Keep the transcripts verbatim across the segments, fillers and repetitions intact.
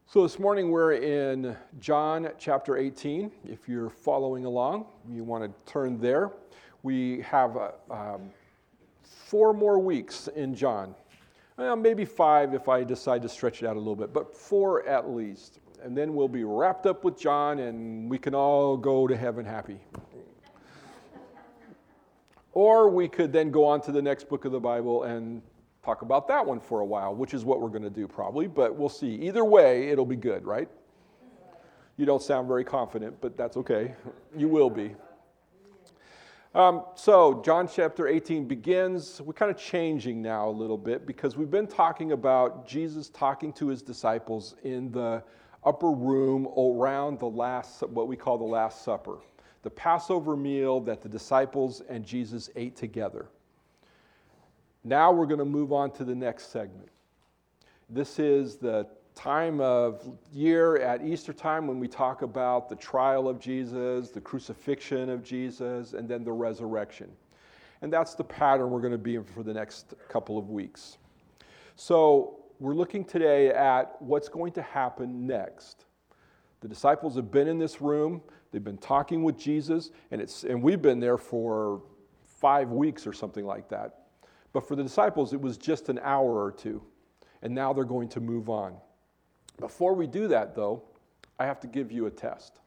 So this morning we're in John chapter eighteen. If you're following along, you want to turn there. We have uh, um, four more weeks in John. Well, maybe five if I decide to stretch it out a little bit, but four at least. And then we'll be wrapped up with John and we can all go to heaven happy. Or we could then go on to the next book of the Bible and talk about that one for a while, which is what we're going to do probably, but we'll see. Either way, it'll be good, right? You don't sound very confident, but that's okay. You will be. Um, so, John chapter eighteen begins. We're kind of changing now a little bit because we've been talking about Jesus talking to his disciples in the upper room around the last, what we call the Last Supper, the Passover meal that the disciples and Jesus ate together. Now we're going to move on to the next segment. This is the time of year at Easter time when we talk about the trial of Jesus, the crucifixion of Jesus, and then the resurrection. And that's the pattern we're going to be in for the next couple of weeks. So we're looking today at what's going to happen next. The disciples have been in this room. They've been talking with Jesus, and it's and we've been there for five weeks or something like that. But for the disciples, it was just an hour or two, and now they're going to move on. Before we do that, though, I have to give you a test.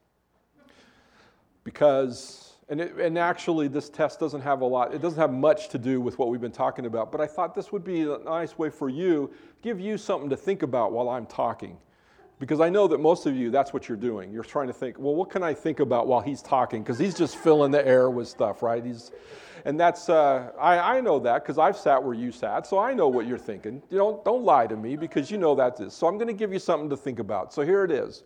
Because, and, it, and actually this test doesn't have a lot, it doesn't have much to do with what we've been talking about, but I thought this would be a nice way for you, give you something to think about while I'm talking. Because I know that most of you, that's what you're doing. You're trying to think, well, what can I think about while he's talking? Because he's just filling the air with stuff, right? He's, and that's, uh, I, I know that because I've sat where you sat, so I know what you're thinking. You don't, don't lie to me because you know that is. So I'm going to give you something to think about. So here it is.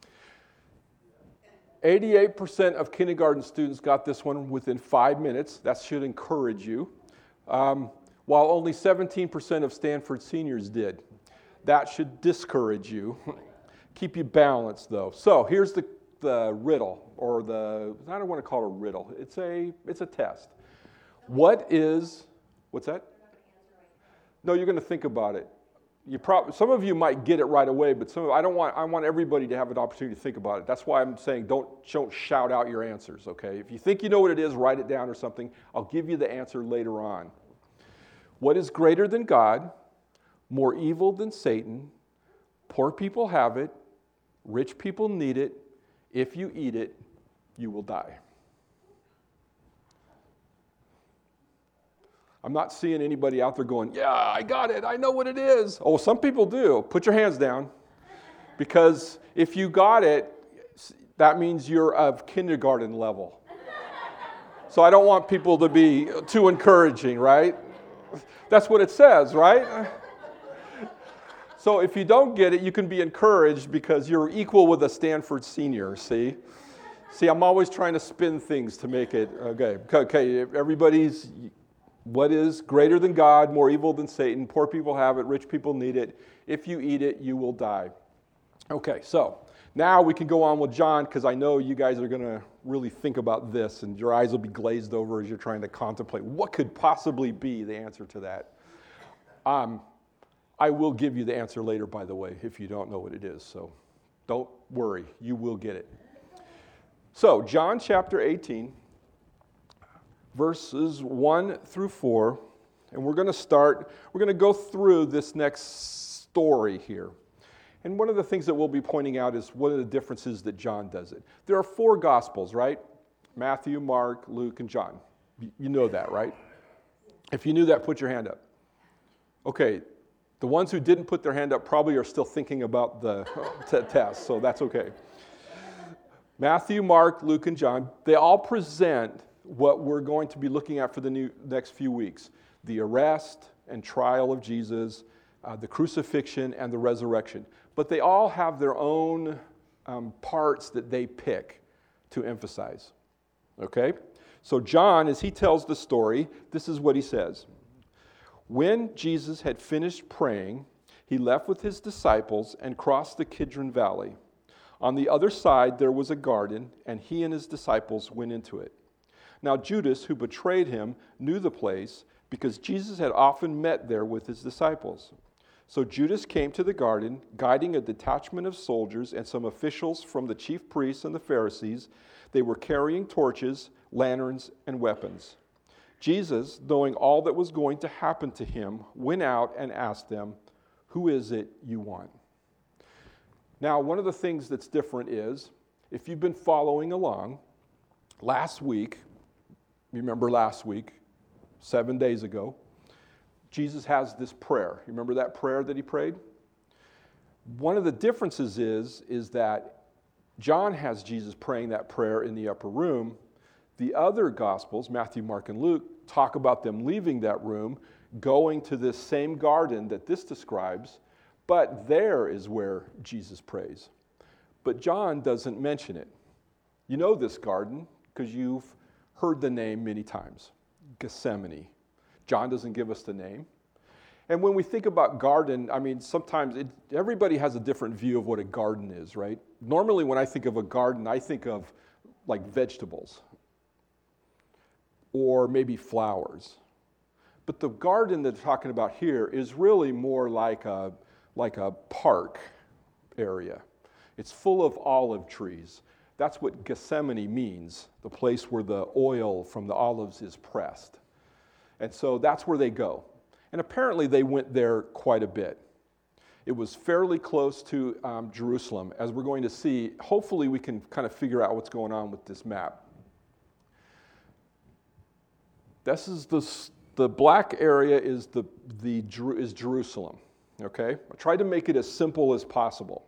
eighty-eight percent of kindergarten students got this one within five minutes. That should encourage you. Um, while only seventeen percent of Stanford seniors did. That should discourage you. Keep you balanced, though. So here's the, the riddle, or the, I don't want to call it a riddle. It's a, it's a test. What is, what's that? No, you're going to think about it. You probably, some of you might get it right away, but some, I don't want, I want everybody to have an opportunity to think about it. That's why I'm saying don't, don't shout out your answers, okay? If you think you know what it is, write it down or something. I'll give you the answer later on. What is greater than God, more evil than Satan, poor people have it, rich people need it, if you eat it, you will die. I'm not seeing anybody out there going, yeah, I got it, I know what it is. Oh, some people do. Put your hands down. Because if you got it, that means you're of kindergarten level. So I don't want people to be too encouraging, right? That's what it says, right? So if you don't get it, you can be encouraged because you're equal with a Stanford senior, see? See, I'm always trying to spin things to make it, okay. Okay, everybody's, what is greater than God, more evil than Satan? Poor people have it, rich people need it. If you eat it, you will die. Okay, so now we can go on with John because I know you guys are going to really think about this and your eyes will be glazed over as you're trying to contemplate what could possibly be the answer to that. Um. I will give you the answer later, by the way, if you don't know what it is. So don't worry, you will get it. So John chapter eighteen, verses one through four, and we're going to start, we're going to go through this next story here. And one of the things that we'll be pointing out is one of the differences that John does it. There are four Gospels, right? Matthew, Mark, Luke, and John. You know that, right? If you knew that, put your hand up. Okay. The ones who didn't put their hand up probably are still thinking about the t- test, so that's okay. Matthew, Mark, Luke, and John, they all present what we're going to be looking at for the new, next few weeks. The arrest and trial of Jesus, uh, the crucifixion, and the resurrection. But they all have their own um, parts that they pick to emphasize. Okay? So John, as he tells the story, this is what he says. When Jesus had finished praying, he left with his disciples and crossed the Kidron Valley. On the other side there was a garden, and he and his disciples went into it. Now Judas, who betrayed him, knew the place because Jesus had often met there with his disciples. So Judas came to the garden, guiding a detachment of soldiers and some officials from the chief priests and the Pharisees. They were carrying torches, lanterns, and weapons. Jesus, knowing all that was going to happen to him, went out and asked them, "Who is it you want?" Now, one of the things that's different is, if you've been following along, last week, remember last week, seven days ago, Jesus has this prayer. You remember that prayer that he prayed? One of the differences is, is that John has Jesus praying that prayer in the upper room. The other Gospels, Matthew, Mark, and Luke, talk about them leaving that room, going to this same garden that this describes, but there is where Jesus prays. But John doesn't mention it. You know this garden because you've heard the name many times, Gethsemane. John doesn't give us the name. And when we think about garden, I mean, sometimes it, everybody has a different view of what a garden is, right? Normally when I think of a garden, I think of like vegetables or maybe flowers. But the garden that they're talking about here is really more like a, like a park area. It's full of olive trees. That's what Gethsemane means, the place where the oil from the olives is pressed. And so that's where they go. And apparently they went there quite a bit. It was fairly close to um, Jerusalem. As we're going to see, hopefully we can kind of figure out what's going on with this map. This is the, the black area is, the, the, is Jerusalem, okay? I tried to make it as simple as possible.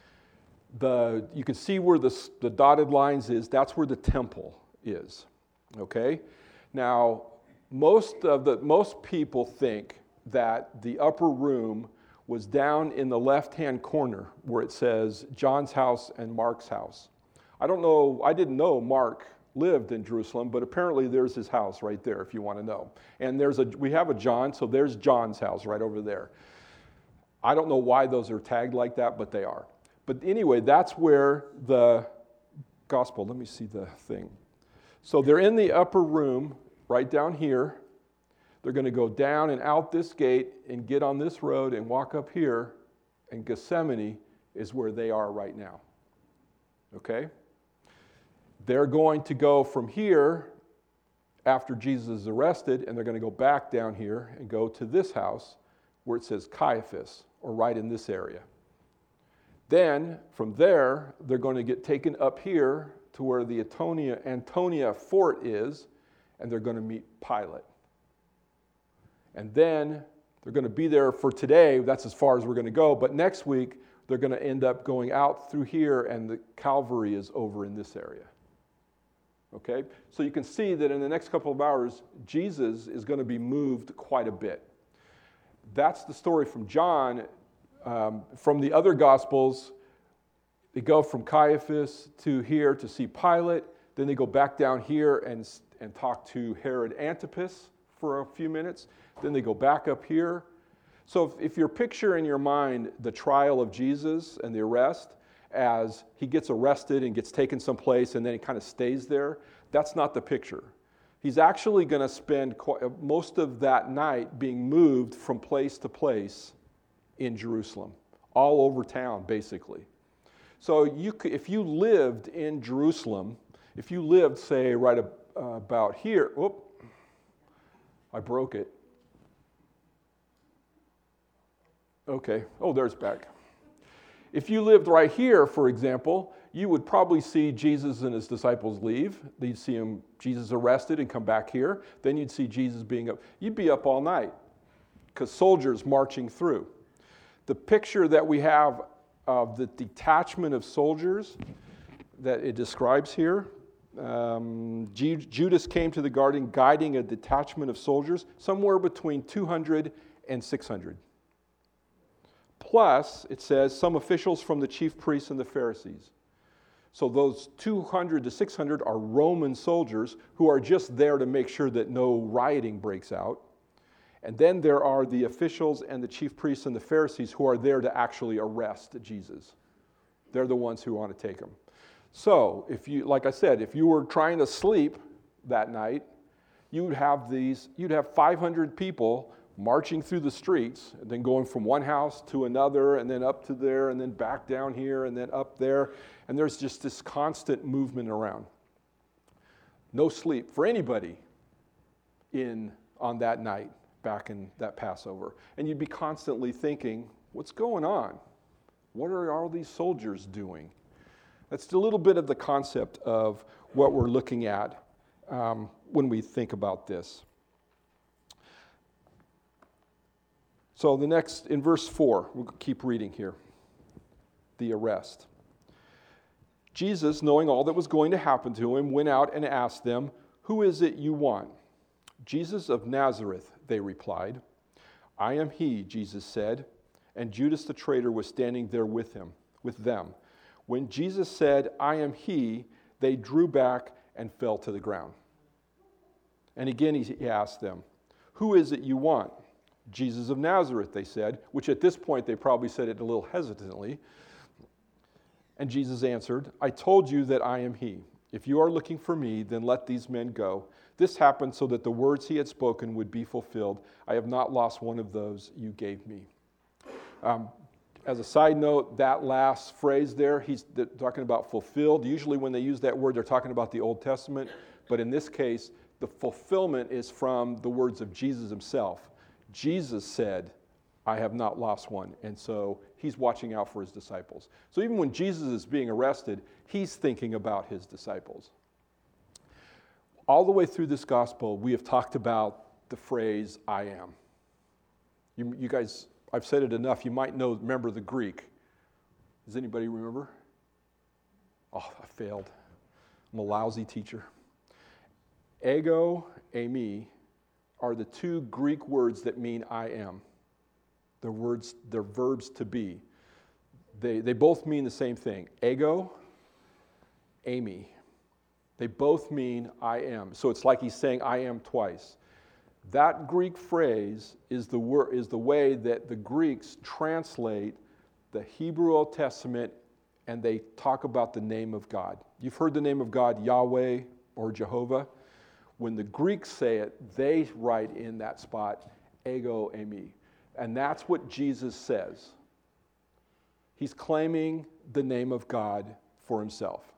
The, you can see where the, the dotted lines is, that's where the temple is, okay? Now, Most of the most people think that the upper room was down in the left-hand corner where it says John's house and Mark's house. I don't know, I didn't know Mark lived in Jerusalem, but apparently there's his house right there if you want to know. And there's a we have a John, so there's John's house right over there. I don't know why those are tagged like that, but they are. But anyway, that's where the gospel, let me see the thing. So they're in the upper room right down here. They're going to go down and out this gate and get on this road and walk up here, and Gethsemane is where they are right now. Okay? They're going to go from here after Jesus is arrested, and they're going to go back down here and go to this house where it says Caiaphas, or right in this area. Then, from there, they're going to get taken up here to where the Antonia, Antonia fort is, and they're going to meet Pilate. And then they're going to be there for today. That's as far as we're going to go. But next week, they're going to end up going out through here, and the Calvary is over in this area. Okay? So you can see that in the next couple of hours, Jesus is going to be moved quite a bit. That's the story from John. Um, from the other Gospels, they go from Caiaphas to here to see Pilate. Then they go back down here and, and talk to Herod Antipas for a few minutes. Then they go back up here. So if, if you're picturing in your mind the trial of Jesus and the arrest as he gets arrested and gets taken someplace and then he kind of stays there, that's not the picture. He's actually going to spend quite, most of that night being moved from place to place in Jerusalem, all over town, basically. So you could, if you lived in Jerusalem, if you lived, say, right ab- uh, about here, whoop, I broke it. Okay, oh, there's back. If you lived right here, for example, you would probably see Jesus and his disciples leave. You'd see him, Jesus arrested and come back here. Then you'd see Jesus being up. You'd be up all night because soldiers marching through. The picture that we have of the detachment of soldiers that it describes here, um, G- Judas came to the garden guiding a detachment of soldiers, somewhere between two hundred and six hundred. Plus, it says, some officials from the chief priests and the Pharisees. So those two hundred to six hundred are Roman soldiers who are just there to make sure that no rioting breaks out. And then there are the officials and the chief priests and the Pharisees who are there to actually arrest Jesus. They're the ones who want to take him. So, if you, like I said, if you were trying to sleep that night, you'd have these, you'd have five hundred people marching through the streets, and then going from one house to another, and then up to there, and then back down here, and then up there. And there's just this constant movement around. No sleep for anybody in on that night back in that Passover. And you'd be constantly thinking, what's going on? What are all these soldiers doing? That's a little bit of the concept of what we're looking at um, when we think about this. So the next, in verse four, we'll keep reading here. The arrest. Jesus, knowing all that was going to happen to him, went out and asked them, "Who is it you want?" "Jesus of Nazareth," they replied. "I am he," Jesus said, and Judas the traitor was standing there with him, with them. When Jesus said, "I am he," they drew back and fell to the ground. And again he asked them, "Who is it you want?" "Jesus of Nazareth," they said, which at this point they probably said it a little hesitantly. And Jesus answered, "I told you that I am he. If you are looking for me, then let these men go." This happened so that the words he had spoken would be fulfilled. "I have not lost one of those you gave me." Um, as a side note, that last phrase there, he's talking about fulfilled. Usually when they use that word, they're talking about the Old Testament. But in this case, the fulfillment is from the words of Jesus himself. Jesus said, "I have not lost one." And so he's watching out for his disciples. So even when Jesus is being arrested, he's thinking about his disciples. All the way through this gospel, we have talked about the phrase, "I am." You, you guys, I've said it enough, you might know, remember the Greek. Does anybody remember? Oh, I failed. I'm a lousy teacher. Ego, eimi, are the two Greek words that mean "I am." They're words, they're verbs to be. They, they both mean the same thing. Ego, eimi. They both mean "I am." So it's like he's saying "I am" twice. That Greek phrase is the wor- is the way that the Greeks translate the Hebrew Old Testament, and they talk about the name of God. You've heard the name of God, Yahweh or Jehovah. When the Greeks say it, they write in that spot, "Ego eimi." And that's what Jesus says. He's claiming the name of God for himself.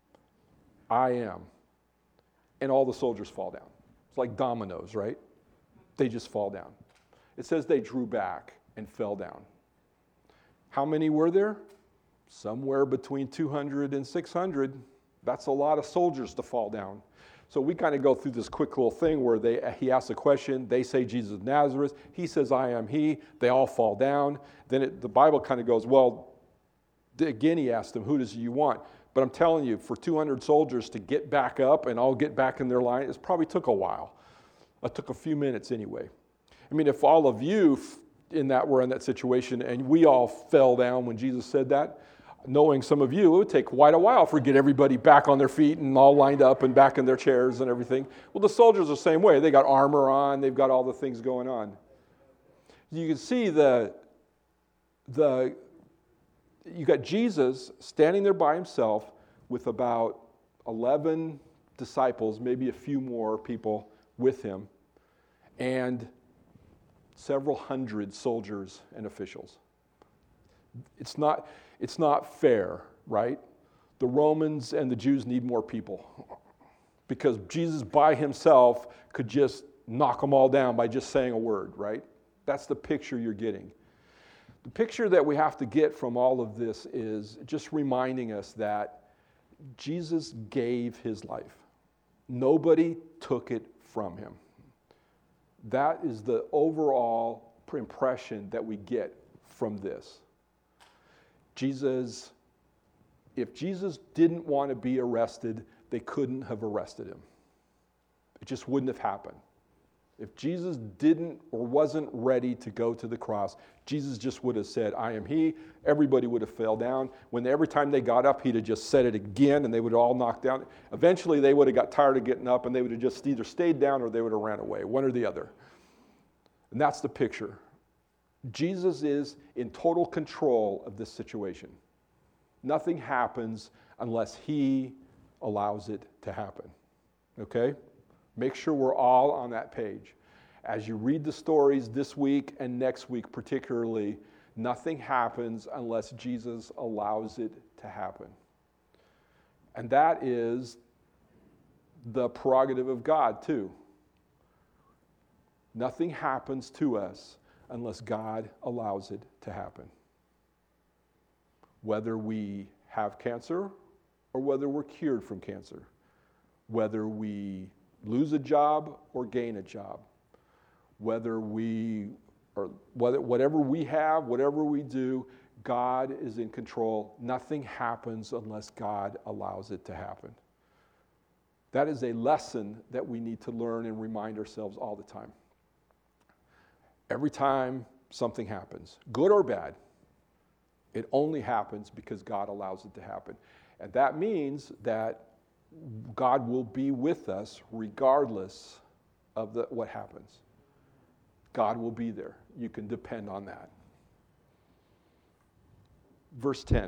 "I am." And all the soldiers fall down. It's like dominoes, right? They just fall down. It says they drew back and fell down. How many were there? Somewhere between two hundred and six hundred. That's a lot of soldiers to fall down. So we kind of go through this quick little thing where they he asks a question, they say Jesus of Nazareth, he says "I am he," they all fall down. Then it, the Bible kind of goes, well, again he asked them, "Who does you want?" But I'm telling you, for two hundred soldiers to get back up and all get back in their line, it probably took a while. It took a few minutes anyway. I mean, if all of you in that were in that situation and we all fell down when Jesus said that, knowing some of you, it would take quite a while for get everybody back on their feet and all lined up and back in their chairs and everything. Well, the soldiers are the same way. They got armor on. They've got all the things going on. You can see the, the you got Jesus standing there by himself with about eleven disciples, maybe a few more people with him, and several hundred soldiers and officials. It's not, it's not fair, right? The Romans and the Jews need more people because Jesus by himself could just knock them all down by just saying a word, right? That's the picture you're getting. The picture that we have to get from all of this is just reminding us that Jesus gave his life. Nobody took it from him. That is the overall impression that we get from this. Jesus, if Jesus didn't want to be arrested, they couldn't have arrested him. It just wouldn't have happened. If Jesus didn't or wasn't ready to go to the cross, Jesus just would have said, "I am he." Everybody would have fell down. When they, every time they got up, he'd have just said it again, and they would have all knocked down. Eventually, they would have got tired of getting up, and they would have just either stayed down or they would have ran away, one or the other. And that's the picture. Jesus is in total control of this situation. Nothing happens unless he allows it to happen. Okay? Make sure we're all on that page. As you read the stories this week and next week particularly, nothing happens unless Jesus allows it to happen. And that is the prerogative of God too. Nothing happens to us unless God allows it to happen. Whether we have cancer or whether we're cured from cancer. Whether we lose a job or gain a job. Whether we, or whether, whatever we have, whatever we do, God is in control. Nothing happens unless God allows it to happen. That is a lesson that we need to learn and remind ourselves all the time. Every time something happens, good or bad, it only happens because God allows it to happen. And that means that God will be with us regardless of the, what happens. God will be there. You can depend on that. Verse ten.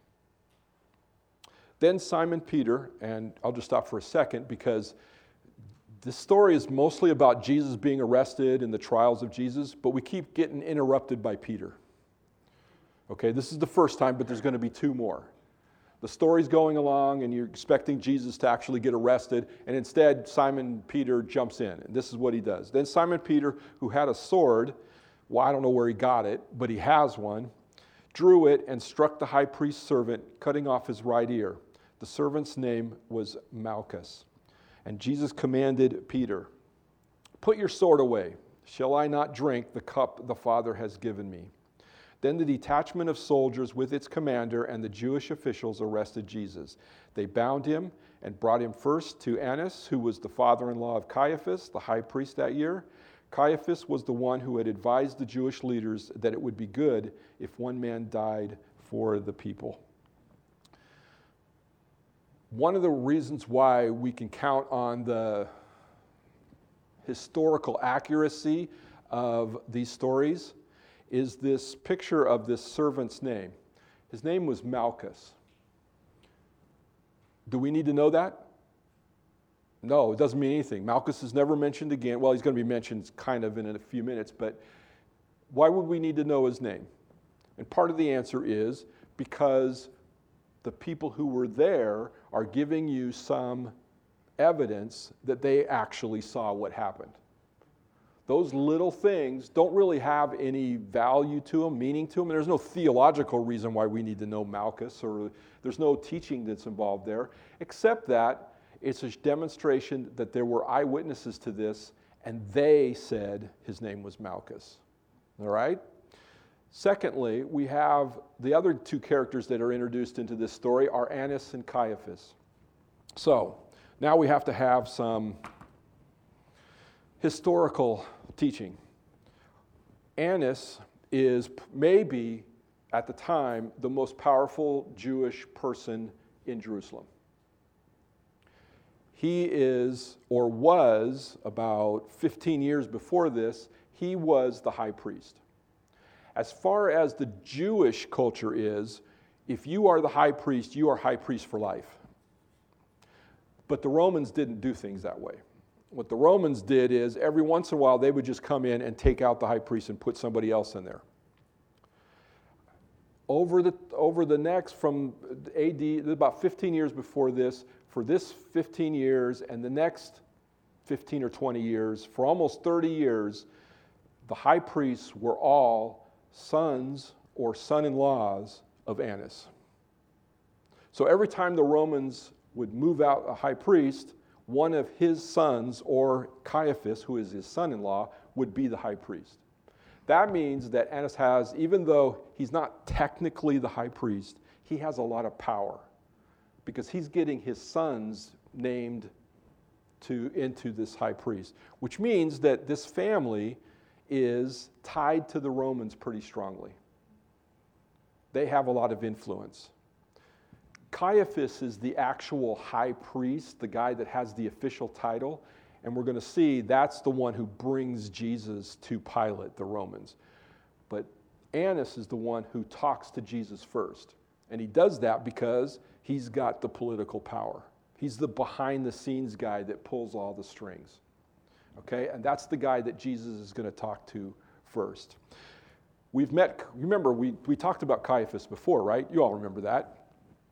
Then Simon Peter, and I'll just stop for a second because this story is mostly about Jesus being arrested and the trials of Jesus, but we keep getting interrupted by Peter. Okay, this is the first time, but there's going to be two more. The story's going along, and you're expecting Jesus to actually get arrested, and instead Simon Peter jumps in, and this is what he does. Then Simon Peter, who had a sword, well, I don't know where he got it, but he has one, drew it and struck the high priest's servant, cutting off his right ear. The servant's name was Malchus. And Jesus commanded Peter, "Put your sword away. Shall I not drink the cup the Father has given me?" Then the detachment of soldiers with its commander and the Jewish officials arrested Jesus. They bound him and brought him first to Annas, who was the father-in-law of Caiaphas, the high priest that year. Caiaphas was the one who had advised the Jewish leaders that it would be good if one man died for the people. One of the reasons why we can count on the historical accuracy of these stories is this picture of this servant's name. His name was Malchus. Do we need to know that? No, it doesn't mean anything. Malchus is never mentioned again. Well, he's going to be mentioned kind of in a few minutes, but why would we need to know his name? And part of the answer is because the people who were there are giving you some evidence that they actually saw what happened. Those little things don't really have any value to them, meaning to them. There's no theological reason why we need to know Malchus, or there's no teaching that's involved there, except that it's a demonstration that there were eyewitnesses to this, and they said his name was Malchus. All right? Secondly, we have the other two characters that are introduced into this story are Annas and Caiaphas. So, now we have to have some historical teaching. Annas is maybe, at the time, the most powerful Jewish person in Jerusalem. He is, or was, about fifteen years before this, he was the high priest. As far as the Jewish culture is, if you are the high priest, you are high priest for life. But the Romans didn't do things that way. What the Romans did is every once in a while they would just come in and take out the high priest and put somebody else in there. Over the, over the next, from A D, about fifteen years before this, for this fifteen years and the next fifteen or twenty years, for almost thirty years, the high priests were all sons or son-in-laws of Annas. So every time the Romans would move out a high priest, one of his sons, or Caiaphas, who is his son-in-law, would be the high priest. That means that Annas has, even though he's not technically the high priest, he has a lot of power because he's getting his sons named to, into this high priest, which means that this family is tied to the Romans pretty strongly. They have a lot of influence. Caiaphas is the actual high priest, the guy that has the official title, and we're going to see that's the one who brings Jesus to Pilate, the Romans. But Annas is the one who talks to Jesus first, and he does that because he's got the political power. He's the behind-the-scenes guy that pulls all the strings. Okay, and that's the guy that Jesus is going to talk to first. We've met, remember, we, we talked about Caiaphas before, right? You all remember that.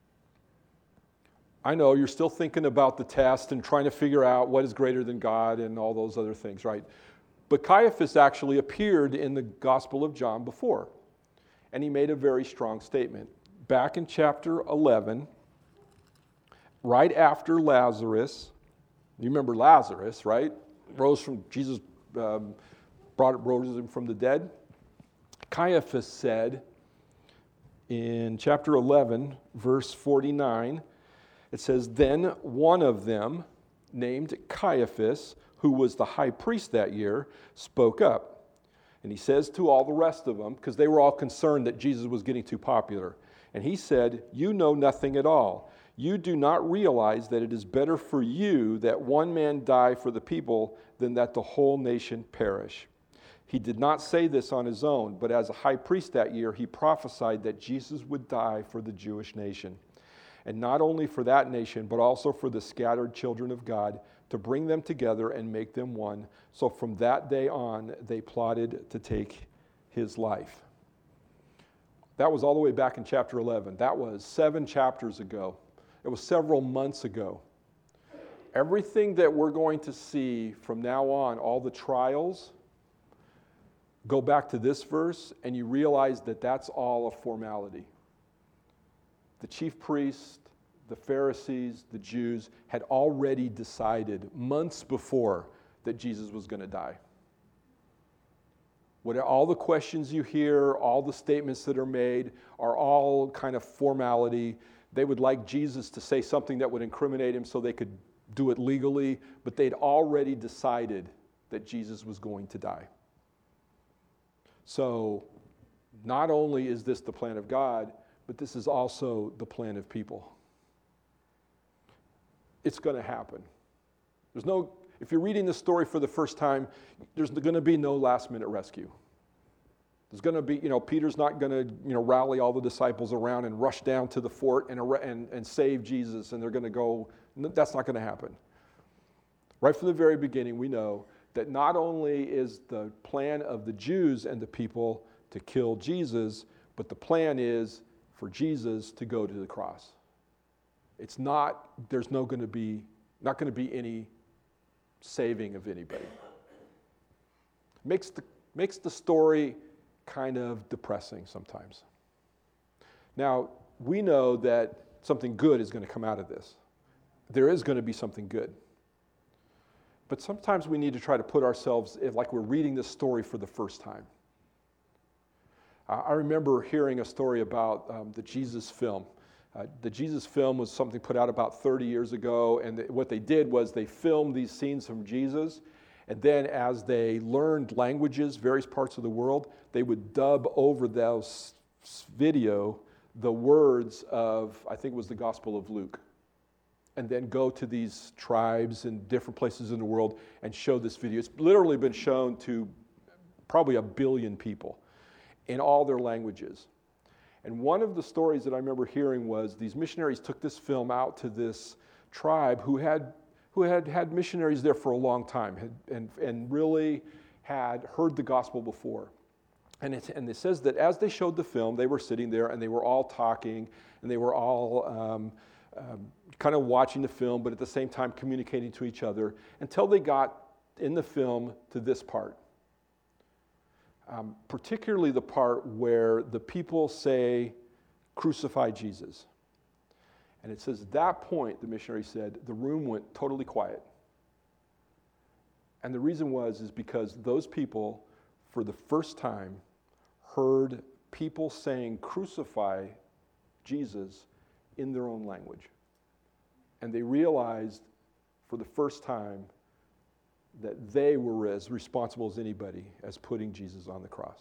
I know you're still thinking about the test and trying to figure out what is greater than God and all those other things, right? But Caiaphas actually appeared in the Gospel of John before, and he made a very strong statement. Back in chapter eleven, right after Lazarus, you remember Lazarus, right? Rose from, Jesus um, brought rose him from the dead. Caiaphas said in chapter eleven, verse forty-nine, it says, "Then one of them, named Caiaphas, who was the high priest that year, spoke up." And he says to all the rest of them, because they were all concerned that Jesus was getting too popular, and he said, "You know nothing at all. You do not realize that it is better for you that one man die for the people than that the whole nation perish." He did not say this on his own, but as a high priest that year, he prophesied that Jesus would die for the Jewish nation. And not only for that nation, but also for the scattered children of God, to bring them together and make them one. So from that day on, they plotted to take his life. That was all the way back in chapter eleven. That was seven chapters ago. It was several months ago. Everything that we're going to see from now on, all the trials, go back to this verse, and you realize that that's all a formality. The chief priests, the Pharisees, the Jews had already decided months before that Jesus was going to die. What, all the questions you hear, all the statements that are made are all kind of formality. They would like Jesus to say something that would incriminate him so they could do it legally, but they'd already decided that Jesus was going to die. So not only is this the plan of God, but this is also the plan of people. It's going to happen. There's no, if you're reading this story for the first time, there's going to be no last minute rescue. There's going to be, you know, Peter's not going to, you know, rally all the disciples around and rush down to the fort and, and, and save Jesus, and they're going to go, that's not going to happen. Right from the very beginning, we know that not only is the plan of the Jews and the people to kill Jesus, but the plan is for Jesus to go to the cross. It's not, there's no going to be, not going to be any saving of anybody. Makes the, makes the story kind of depressing sometimes. Now, we know that something good is going to come out of this. There is going to be something good. But sometimes we need to try to put ourselves like we're reading this story for the first time. Uh, I remember hearing a story about um, the Jesus film. Uh, the Jesus film was something put out about thirty years ago, and th- what they did was they filmed these scenes from Jesus, and then as they learned languages, various parts of the world, they would dub over those video the words of, I think it was the Gospel of Luke, and then go to these tribes in different places in the world and show this video. It's literally been shown to probably a billion people in all their languages. And one of the stories that I remember hearing was these missionaries took this film out to this tribe who had who had had missionaries there for a long time had, and, and really had heard the gospel before. And it, and it says that as they showed the film, they were sitting there and they were all talking and they were all um, um, kind of watching the film, but at the same time communicating to each other until they got in the film to this part. Um, particularly the part where the people say, "Crucify Jesus." And it says at that point, the missionary said, the room went totally quiet. And the reason was is because those people, for the first time, heard people saying, "Crucify Jesus," in their own language. And they realized for the first time that they were as responsible as anybody as putting Jesus on the cross.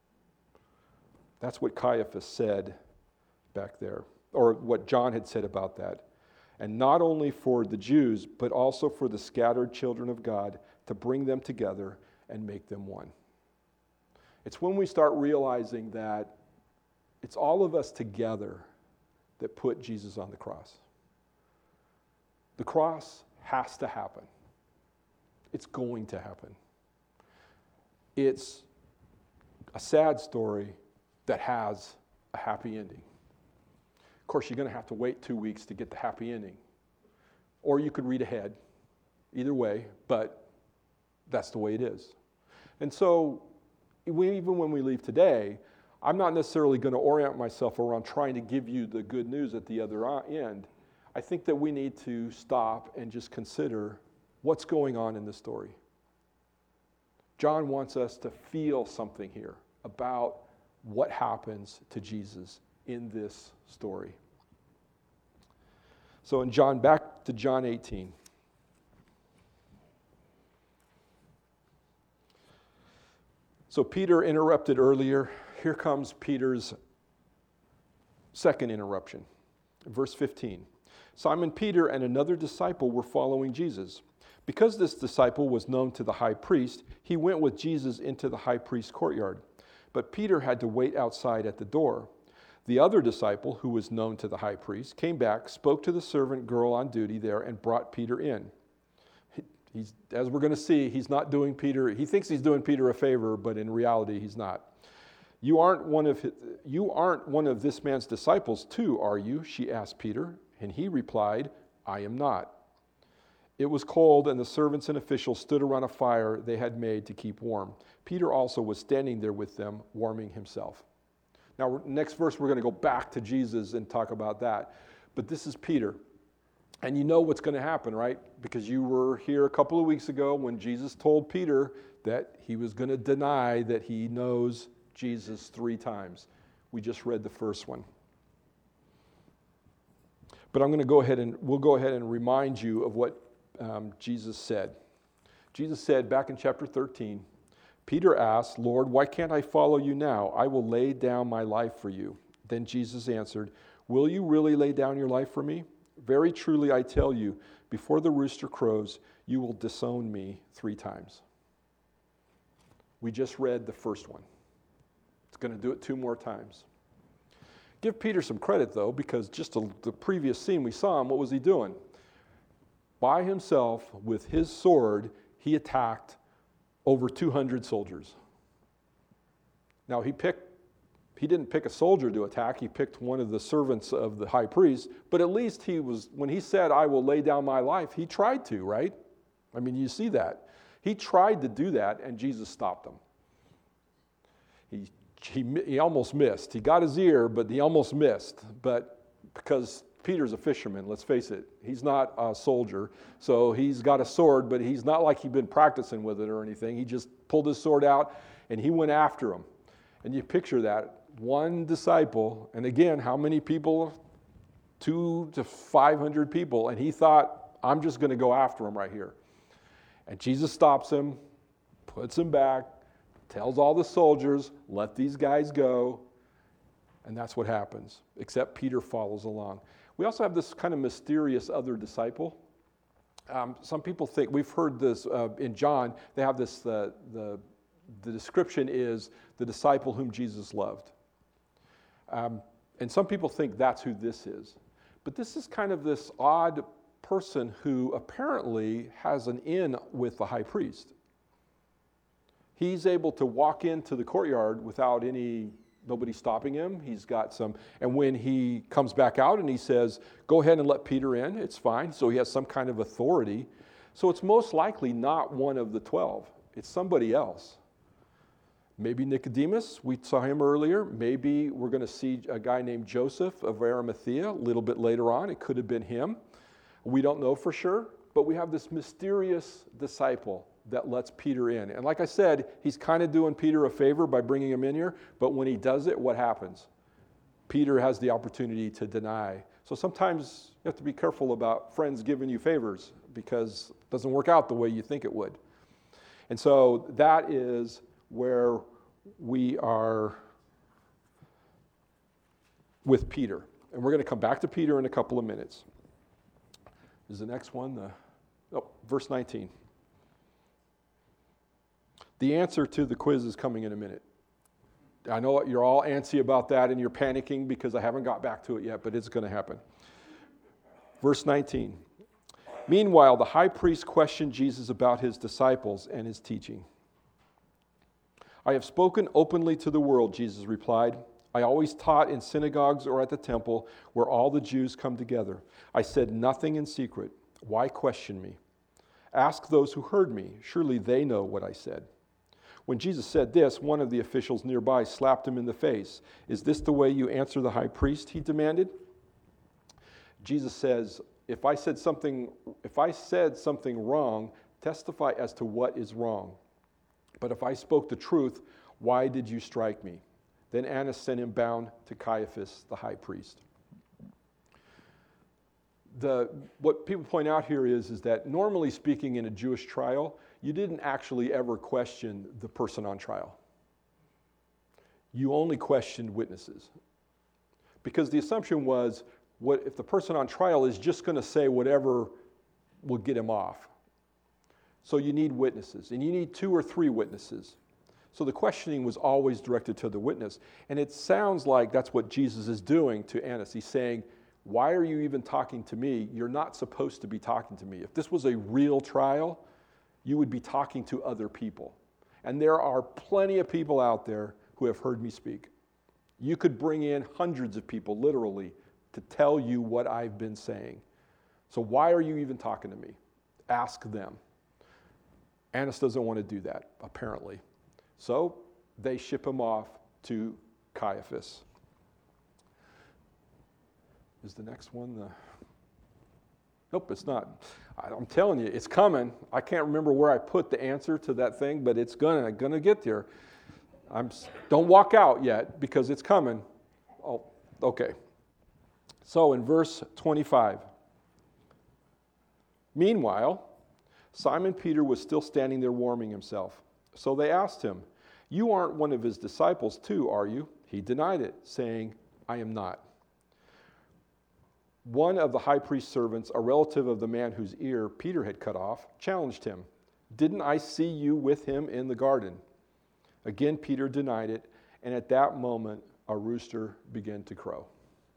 That's what Caiaphas said back there, or what John had said about that. And not only for the Jews, but also for the scattered children of God, to bring them together and make them one. It's when we start realizing that it's all of us together that put Jesus on the cross. The cross has to happen. It's going to happen. It's a sad story that has a happy ending. Of course, you're going to have to wait two weeks to get the happy ending. Or you could read ahead. Either way, but that's the way it is. And so, we, even when we leave today, I'm not necessarily going to orient myself around trying to give you the good news at the other end. I think that we need to stop and just consider what's going on in the story. John wants us to feel something here about what happens to Jesus in this story. So in John, back to John eighteen. So Peter interrupted earlier. Here comes Peter's second interruption. Verse fifteen. Simon Peter and another disciple were following Jesus. Because this disciple was known to the high priest, he went with Jesus into the high priest's courtyard. But Peter had to wait outside at the door. The other disciple, who was known to the high priest, came back, spoke to the servant girl on duty there, and brought Peter in. He's, as we're going to see, he's not doing Peter, he thinks he's doing Peter a favor, but in reality he's not. You aren't one of his, you aren't one of this man's disciples too, are you? She asked Peter, and he replied, I am not. It was cold, and the servants and officials stood around a fire they had made to keep warm. Peter also was standing there with them, warming himself. Now, next verse, we're going to go back to Jesus and talk about that. But this is Peter. And you know what's going to happen, right? Because you were here a couple of weeks ago when Jesus told Peter that he was going to deny that he knows Jesus three times. We just read the first one. But I'm going to go ahead and we'll go ahead and remind you of what um, Jesus said. Jesus said back in chapter thirteen, Peter asked, Lord, why can't I follow you now? I will lay down my life for you. Then Jesus answered, will you really lay down your life for me? Very truly I tell you, before the rooster crows, you will disown me three times. We just read the first one. It's going to do it two more times. Give Peter some credit, though, because just a, the previous scene we saw him, what was he doing? By himself, with his sword, he attacked over two hundred soldiers. Now, he picked, he didn't pick a soldier to attack, he picked one of the servants of the high priest, but at least he was, when he said, I will lay down my life, he tried to, right? I mean, you see that. He tried to do that, and Jesus stopped him. He He, he almost missed. He got his ear, but he almost missed. But because Peter's a fisherman, let's face it, he's not a soldier. So he's got a sword, but he's not like he'd been practicing with it or anything. He just pulled his sword out, and he went after him. And you picture that. One disciple, and again, how many people? Two to five hundred people. And he thought, I'm just going to go after him right here. And Jesus stops him, puts him back, tells all the soldiers, let these guys go. And that's what happens, except Peter follows along. We also have this kind of mysterious other disciple. Um, some people think, we've heard this uh, in John, they have this, uh, the, the description is the disciple whom Jesus loved. Um, and some people think that's who this is. But this is kind of this odd person who apparently has an in with the high priest. He's able to walk into the courtyard without any, nobody stopping him. He's got some, and when he comes back out and he says, go ahead and let Peter in, it's fine. So he has some kind of authority. So it's most likely not one of the twelve. It's somebody else. Maybe Nicodemus, we saw him earlier. Maybe we're going to see a guy named Joseph of Arimathea a little bit later on. It could have been him. We don't know for sure, but we have this mysterious disciple that lets Peter in. And like I said, he's kind of doing Peter a favor by bringing him in here, but when he does it, what happens? Peter has the opportunity to deny. So sometimes you have to be careful about friends giving you favors because it doesn't work out the way you think it would. And so that is where we are with Peter. And we're going to come back to Peter in a couple of minutes. Is the next one? The, oh, verse nineteen. The answer to the quiz is coming in a minute. I know you're all antsy about that and you're panicking because I haven't got back to it yet, but it's going to happen. Verse nineteen. Meanwhile, the high priest questioned Jesus about his disciples and his teaching. I have spoken openly to the world, Jesus replied. I always taught in synagogues or at the temple where all the Jews come together. I said nothing in secret. Why question me? Ask those who heard me. Surely they know what I said. When Jesus said this, one of the officials nearby slapped him in the face. Is this the way you answer the high priest? He demanded. Jesus says, if I said something, if I said something wrong, testify as to what is wrong. But if I spoke the truth, why did you strike me? Then Annas sent him bound to Caiaphas, the high priest. The, what people point out here is, is that normally speaking in a Jewish trial, you didn't actually ever question the person on trial. You only questioned witnesses. Because the assumption was, what if the person on trial is just going to say whatever will get him off? So you need witnesses, and you need two or three witnesses. So the questioning was always directed to the witness. And it sounds like that's what Jesus is doing to Annas. He's saying, why are you even talking to me? You're not supposed to be talking to me. If this was a real trial, you would be talking to other people. And there are plenty of people out there who have heard me speak. You could bring in hundreds of people, literally, to tell you what I've been saying. So why are you even talking to me? Ask them. Annas doesn't want to do that, apparently. So they ship him off to Caiaphas. Is the next one the... Nope, it's not. I'm telling you, it's coming. I can't remember where I put the answer to that thing, but it's gonna, gonna get there. I'm, don't walk out yet, because it's coming. Oh, okay. So in verse twenty-five, meanwhile, Simon Peter was still standing there warming himself. So they asked him, you aren't one of his disciples too, are you? He denied it, saying, I am not. One of the high priest's servants, a relative of the man whose ear Peter had cut off, challenged him. Didn't I see you with him in the garden? Again, Peter denied it, and at that moment, a rooster began to crow.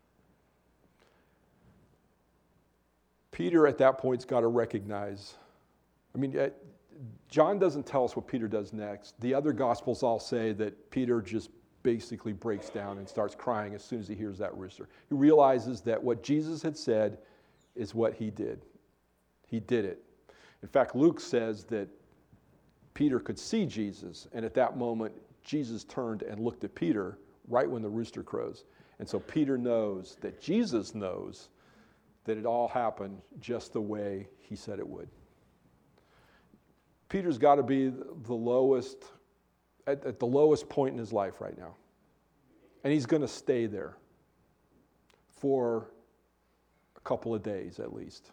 Peter, at that point, has got to recognize, I mean, John doesn't tell us what Peter does next. The other Gospels all say that Peter just basically breaks down and starts crying as soon as he hears that rooster. He realizes that what Jesus had said is what he did. He did it. In fact, Luke says that Peter could see Jesus, and at that moment, Jesus turned and looked at Peter right when the rooster crows. And so Peter knows that Jesus knows that it all happened just the way he said it would. Peter's got to be the lowest, at, at the lowest point in his life right now. And he's going to stay there for a couple of days at least.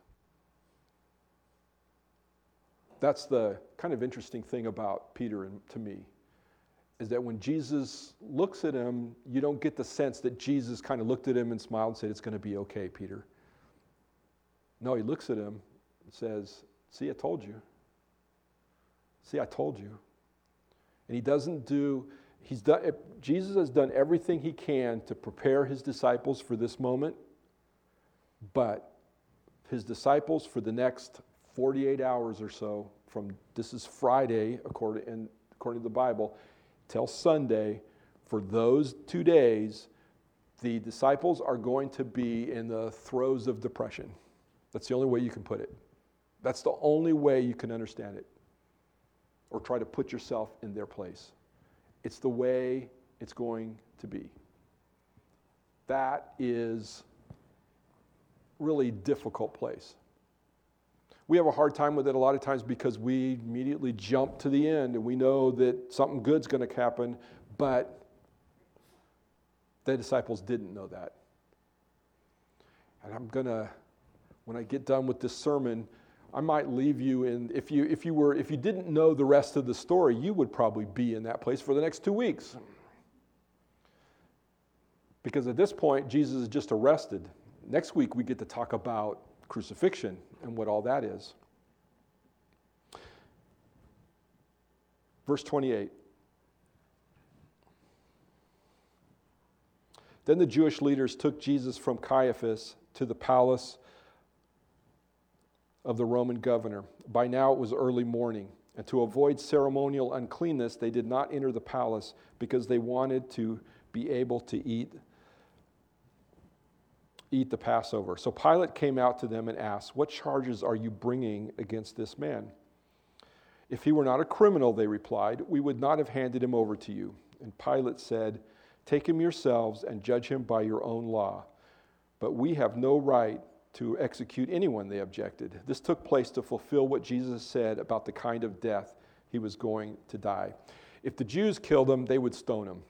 That's the kind of interesting thing about Peter and to me, is that when Jesus looks at him, you don't get the sense that Jesus kind of looked at him and smiled and said, it's going to be okay, Peter. No, he looks at him and says, see, I told you. See, I told you. And he doesn't do, he's done, Jesus has done everything he can to prepare his disciples for this moment, but his disciples for the next forty-eight hours or so, from this is Friday, according, and according to the Bible, till Sunday, for those two days, the disciples are going to be in the throes of depression. That's the only way you can put it. That's the only way you can understand it, or try to put yourself in their place. It's the way it's going to be. That is really difficult place. We have a hard time with it a lot of times because we immediately jump to the end and we know that something good's going to happen, but the disciples didn't know that. And I'm going to, when I get done with this sermon, I might leave you in, if you if you were if you didn't know the rest of the story, you would probably be in that place for the next two weeks. Because at this point, Jesus is just arrested. Next week, we get to talk about crucifixion and what all that is. Verse twenty-eight. Then the Jewish leaders took Jesus from Caiaphas to the palace of the Roman governor. By now it was early morning, and to avoid ceremonial uncleanness, they did not enter the palace because they wanted to be able to eat, eat the Passover. So Pilate came out to them and asked, "What charges are you bringing against this man?" "If he were not a criminal," they replied, "we would not have handed him over to you." And Pilate said, "Take him yourselves and judge him by your own law. But we have no right to execute anyone," they objected. This took place to fulfill what Jesus said about the kind of death he was going to die. If the Jews killed him, they would stone him.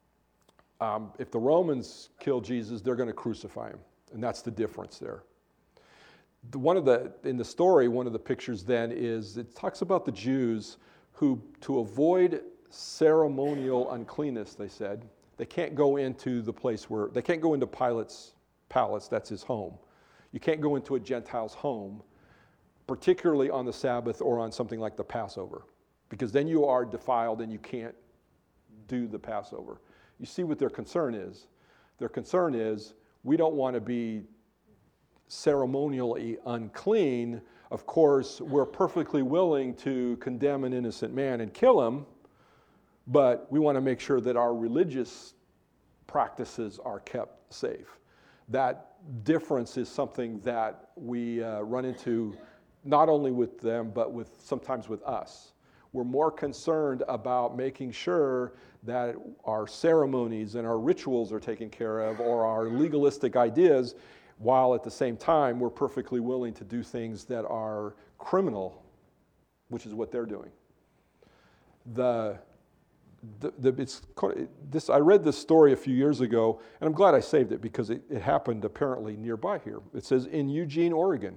Um, if the Romans killed Jesus, they're going to crucify him. And that's the difference there. The, one of the, in the story, one of the pictures then is, it talks about the Jews who, to avoid ceremonial uncleanness, they said, they can't go into the place where, they can't go into Pilate's palace, that's his home. You can't go into a Gentile's home, particularly on the Sabbath or on something like the Passover, because then you are defiled and you can't do the Passover. You see what their concern is. Their concern is, we don't want to be ceremonially unclean. Of course, we're perfectly willing to condemn an innocent man and kill him, but we want to make sure that our religious practices are kept safe. That difference is something that we uh, run into not only with them, but with sometimes with us. We're more concerned about making sure that our ceremonies and our rituals are taken care of, or our legalistic ideas, while at the same time we're perfectly willing to do things that are criminal, which is what they're doing. The The, the, it's, this, I read this story a few years ago, and I'm glad I saved it because it, it happened apparently nearby here. It says, in Eugene, Oregon,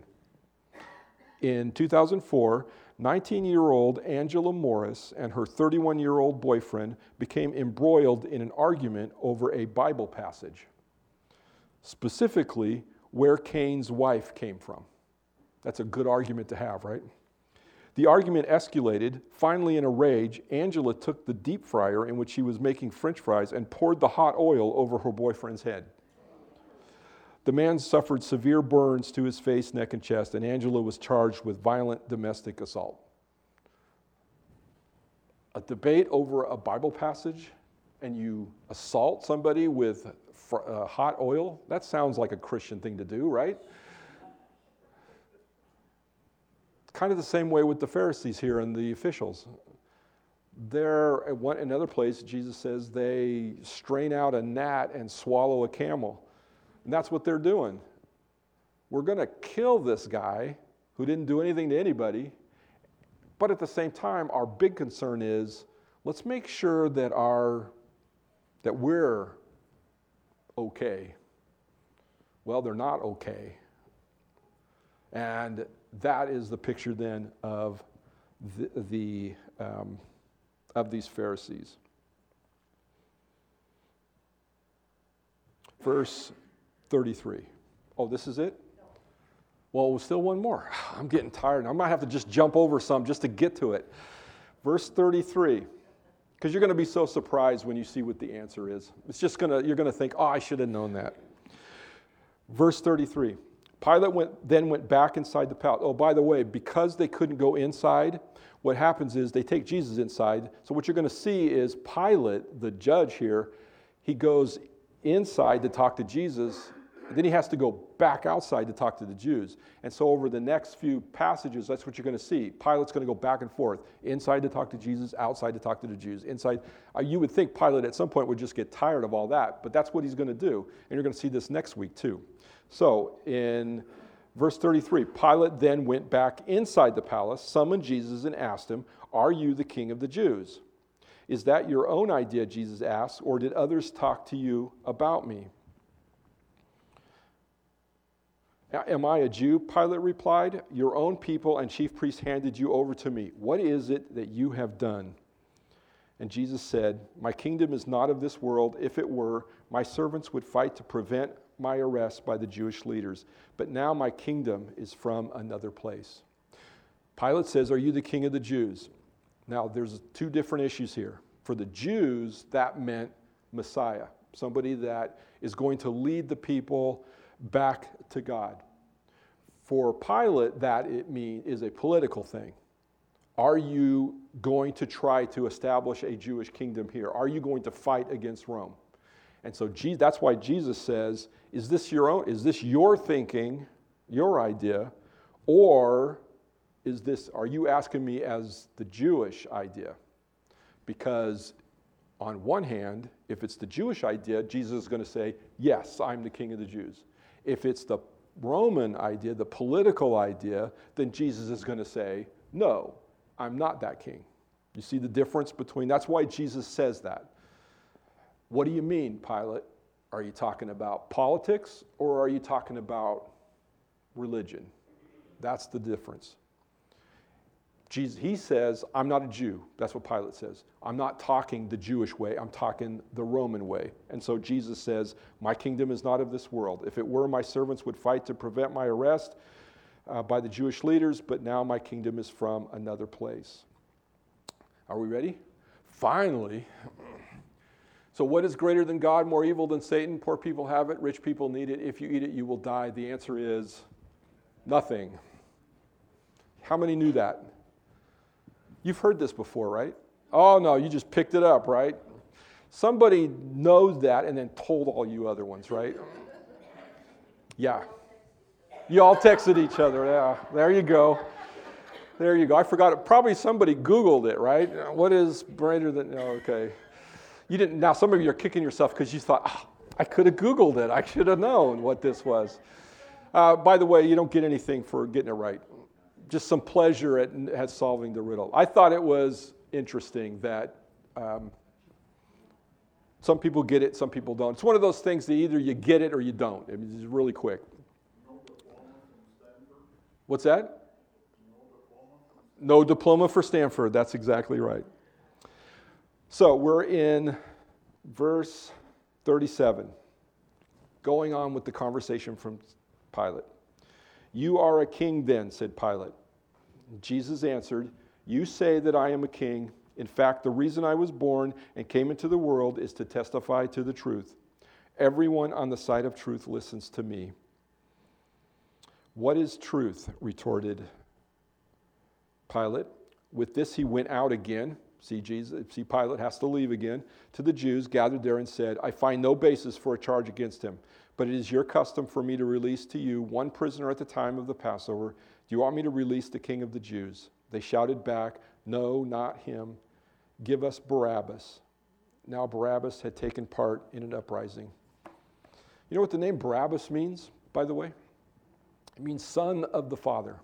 in two thousand four, nineteen-year-old Angela Morris and her thirty-one-year-old boyfriend became embroiled in an argument over a Bible passage, specifically where Cain's wife came from. That's a good argument to have, right? The argument escalated. Finally, in a rage, Angela took the deep fryer in which she was making French fries and poured the hot oil over her boyfriend's head. The man suffered severe burns to his face, neck, and chest, and Angela was charged with violent domestic assault. A debate over a Bible passage, and you assault somebody with fr- uh, hot oil? That sounds like a Christian thing to do, right? Kind of the same way with the Pharisees here and the officials. There, at one, another place, Jesus says they strain out a gnat and swallow a camel. And that's what they're doing. We're going to kill this guy who didn't do anything to anybody, but at the same time, our big concern is, let's make sure that our that we're okay. Well, they're not okay. And that is the picture then of the, the um, of these Pharisees. Verse thirty-three. Oh, this is it? Well, still one more. I'm getting tired. I might have to just jump over some just to get to it. Verse thirty-three. Because you're going to be so surprised when you see what the answer is. It's just going to, you're going to think, oh, I should have known that. Verse thirty-three. Pilate went, then went back inside the palace. Oh, by the way, because they couldn't go inside, what happens is they take Jesus inside. So what you're going to see is Pilate, the judge here, he goes inside to talk to Jesus, and then he has to go back outside to talk to the Jews. And so over the next few passages, that's what you're going to see. Pilate's going to go back and forth, inside to talk to Jesus, outside to talk to the Jews. Inside, uh, you would think Pilate at some point would just get tired of all that, but that's what he's going to do. And you're going to see this next week too. So in verse thirty-three, Pilate then went back inside the palace, summoned Jesus, and asked him, "Are you the king of the Jews?" "Is that your own idea," Jesus asked, "or did others talk to you about me?" "Am I a Jew?" Pilate replied. "Your own people and chief priests handed you over to me. What is it that you have done?" And Jesus said, "My kingdom is not of this world. If it were, my servants would fight to prevent my arrest by the Jewish leaders. But now my kingdom is from another place." Pilate says, "Are you the king of the Jews?" Now, there's two different issues here. For the Jews, that meant Messiah, somebody that is going to lead the people back to God. For Pilate, that it mean is a political thing. Are you going to try to establish a Jewish kingdom here? Are you going to fight against Rome? And so Je- that's why Jesus says, is this your own, is this your thinking, your idea, or is this, are you asking me as the Jewish idea? Because on one hand, if it's the Jewish idea, Jesus is going to say, yes, I'm the king of the Jews. If it's the Roman idea, the political idea, then Jesus is going to say, no, I'm not that king. You see the difference between, that's why Jesus says that. What do you mean, Pilate? Are you talking about politics or are you talking about religion? That's the difference. Jesus, he says, I'm not a Jew. That's what Pilate says. I'm not talking the Jewish way. I'm talking the Roman way. And so Jesus says, my kingdom is not of this world. If it were, my servants would fight to prevent my arrest uh, by the Jewish leaders, but now my kingdom is from another place. Are we ready? Finally. So what is greater than God, more evil than Satan? Poor people have it, rich people need it. If you eat it, you will die. The answer is nothing. How many knew that? You've heard this before, right? Oh, no, you just picked it up, right? Somebody knows that and then told all you other ones, right? Yeah. You all texted each other. Yeah, there you go. There you go. I forgot it. Probably somebody Googled it, right? What is greater than, oh, okay. You didn't, now some of you are kicking yourself because you thought, oh, I could have Googled it. I should have known what this was. Uh, by the way, you don't get anything for getting it right. Just some pleasure at, at solving the riddle. I thought it was interesting that um, some people get it, some people don't. It's one of those things that either you get it or you don't. I mean, it's really quick. What's that? No diploma for Stanford. That's exactly right. So we're in verse thirty-seven, going on with the conversation from Pilate. You are a king then, said Pilate. Jesus answered, you say that I am a king. In fact, the reason I was born and came into the world is to testify to the truth. Everyone on the side of truth listens to me. What is truth? Retorted Pilate. With this he went out again. See, Jesus, see, Pilate has to leave again. To the Jews gathered there and said, I find no basis for a charge against him. But it is your custom for me to release to you one prisoner at the time of the Passover. Do you want me to release the king of the Jews? They shouted back, no, not him. Give us Barabbas. Now Barabbas had taken part in an uprising. You know what the name Barabbas means, by the way? It means son of the Father.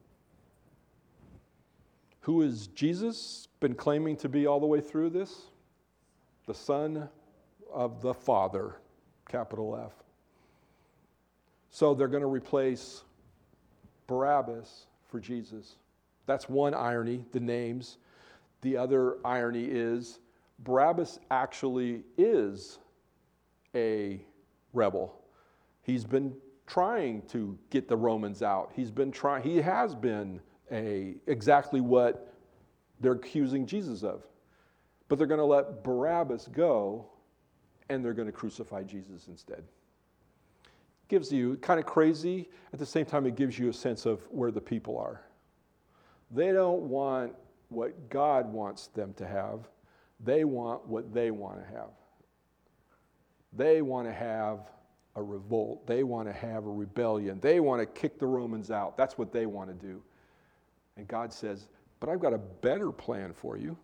Who is Jesus been claiming to be all the way through this? The Son of the Father, capital F. So they're going to replace Barabbas for Jesus. That's one irony, the names. The other irony is Barabbas actually is a rebel. He's been trying to get the Romans out. He's been trying, he has been a exactly what they're accusing Jesus of. But they're going to let Barabbas go and they're going to crucify Jesus instead. Gives you kind of crazy. At the same time, it gives you a sense of where the people are. They don't want what God wants them to have. They want what they want to have. They want to have a revolt. They want to have a rebellion. They want to kick the Romans out. That's what they want to do. And God says, but I've got a better plan for you.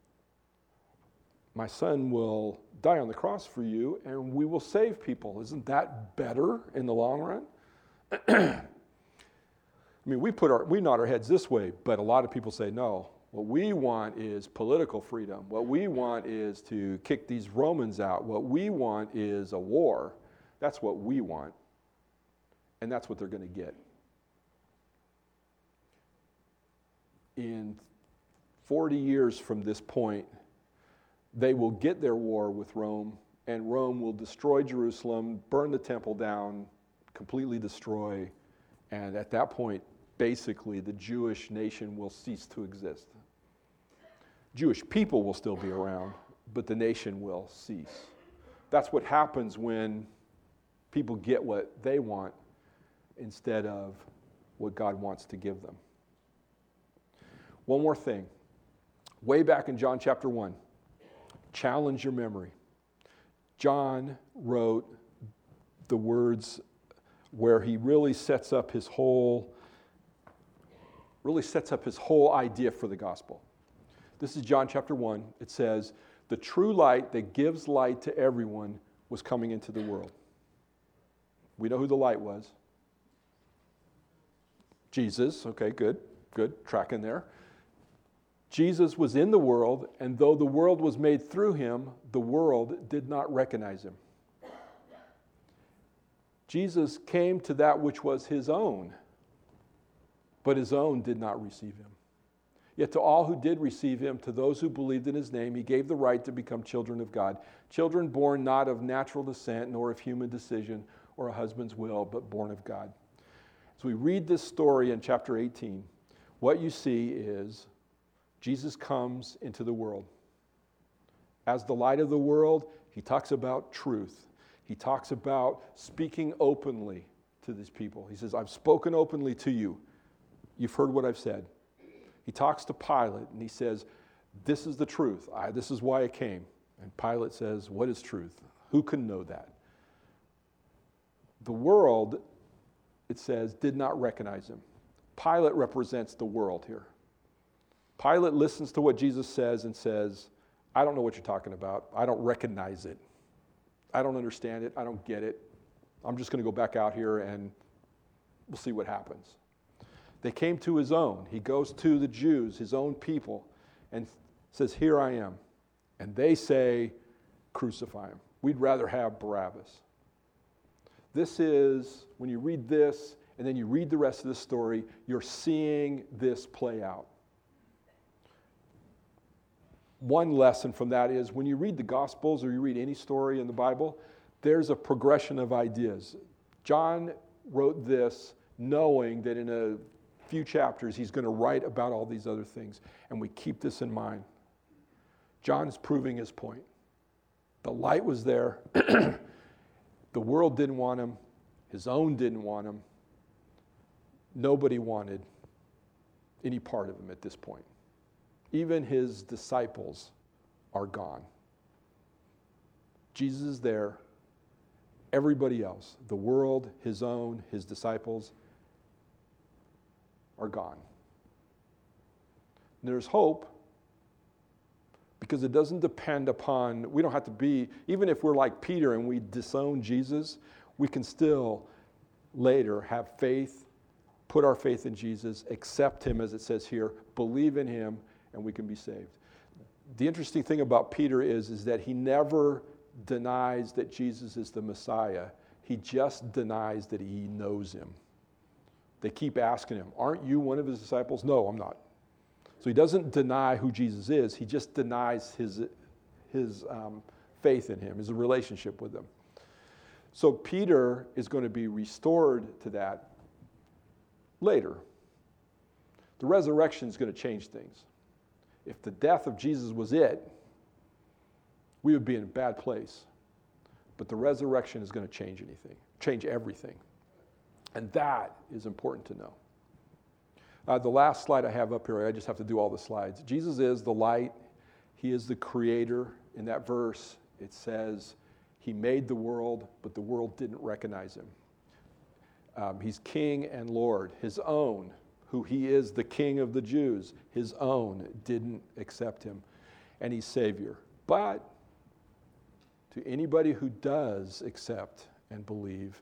My son will die on the cross for you, and we will save people. Isn't that better in the long run? I mean, we put our we nod our heads this way, but a lot of people say, no, what we want is political freedom. What we want is to kick these Romans out. What we want is a war. That's what we want. And that's what they're going to get. In forty years from this point, they will get their war with Rome, and Rome will destroy Jerusalem, burn the temple down, completely destroy, and at that point, basically, the Jewish nation will cease to exist. Jewish people will still be around, but the nation will cease. That's what happens when people get what they want instead of what God wants to give them. One more thing. Way back in John chapter one, challenge your memory. John wrote the words where he really sets up his whole, really sets up his whole idea for the gospel. This is John chapter one. It says, the true light that gives light to everyone was coming into the world. We know who the light was. Jesus. Okay, good, good, tracking there. Jesus was in the world, and though the world was made through him, the world did not recognize him. Jesus came to that which was his own, but his own did not receive him. Yet to all who did receive him, to those who believed in his name, he gave the right to become children of God. Children born not of natural descent, nor of human decision or a husband's will, but born of God. As we read this story in chapter eighteen, what you see is Jesus comes into the world. As the light of the world, he talks about truth. He talks about speaking openly to these people. He says, I've spoken openly to you. You've heard what I've said. He talks to Pilate and he says, this is the truth. I, this is why I came. And Pilate says, what is truth? Who can know that? The world, it says, did not recognize him. Pilate represents the world here. Pilate listens to what Jesus says and says, I don't know what you're talking about. I don't recognize it. I don't understand it. I don't get it. I'm just going to go back out here and we'll see what happens. They came to his own. He goes to the Jews, his own people, and says, here I am. And they say, crucify him. We'd rather have Barabbas. This is, when you read this and then you read the rest of the story, you're seeing this play out. One lesson from that is when you read the Gospels or you read any story in the Bible, there's a progression of ideas. John wrote this knowing that in a few chapters he's going to write about all these other things, and we keep this in mind. John is proving his point. The light was there. The world didn't want him. His own didn't want him. Nobody wanted any part of him at this point. Even his disciples are gone. Jesus is there. Everybody else, the world, his own, his disciples, are gone. And there's hope because it doesn't depend upon, we don't have to be, even if we're like Peter and we disown Jesus, we can still later have faith, put our faith in Jesus, accept him as it says here, believe in him, and we can be saved. The interesting thing about Peter is, is that he never denies that Jesus is the Messiah. He just denies that he knows him. They keep asking him, aren't you one of his disciples? No, I'm not. So he doesn't deny who Jesus is. He just denies his, his um, faith in him, his relationship with him. So Peter is going to be restored to that later. The resurrection is going to change things. If the death of Jesus was it, we would be in a bad place. But the resurrection is going to change anything, change everything. And that is important to know. Uh, the last slide I have up here, I just have to do all the slides. Jesus is the light. He is the creator. In that verse, it says, he made the world, but the world didn't recognize him. Um, he's King and Lord. His own, who he is the King of the Jews, his own didn't accept him. And he's Savior. But to anybody who does accept and believe,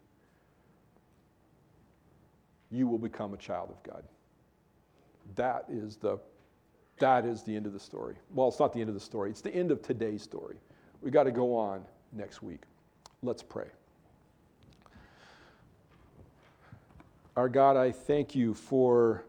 you will become a child of God. That is the, that is the end of the story. Well, it's not the end of the story. It's the end of today's story. We got to go on next week. Let's pray. Our God, I thank you for,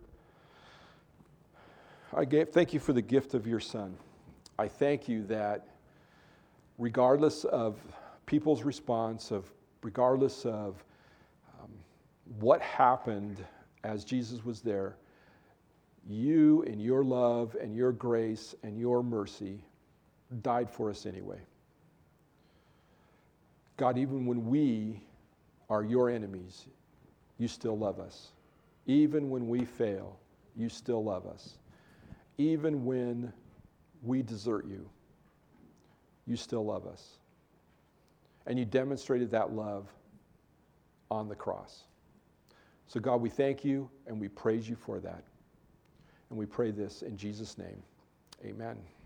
I gave, thank you for the gift of your Son. I thank you that regardless of people's response, of regardless of um, what happened as Jesus was there, you in your love and your grace and your mercy died for us anyway. God, even when we are your enemies, you still love us. Even when we fail, you still love us. Even when we desert you, you still love us. And you demonstrated that love on the cross. So God, we thank you and we praise you for that. And we pray this in Jesus' name. Amen.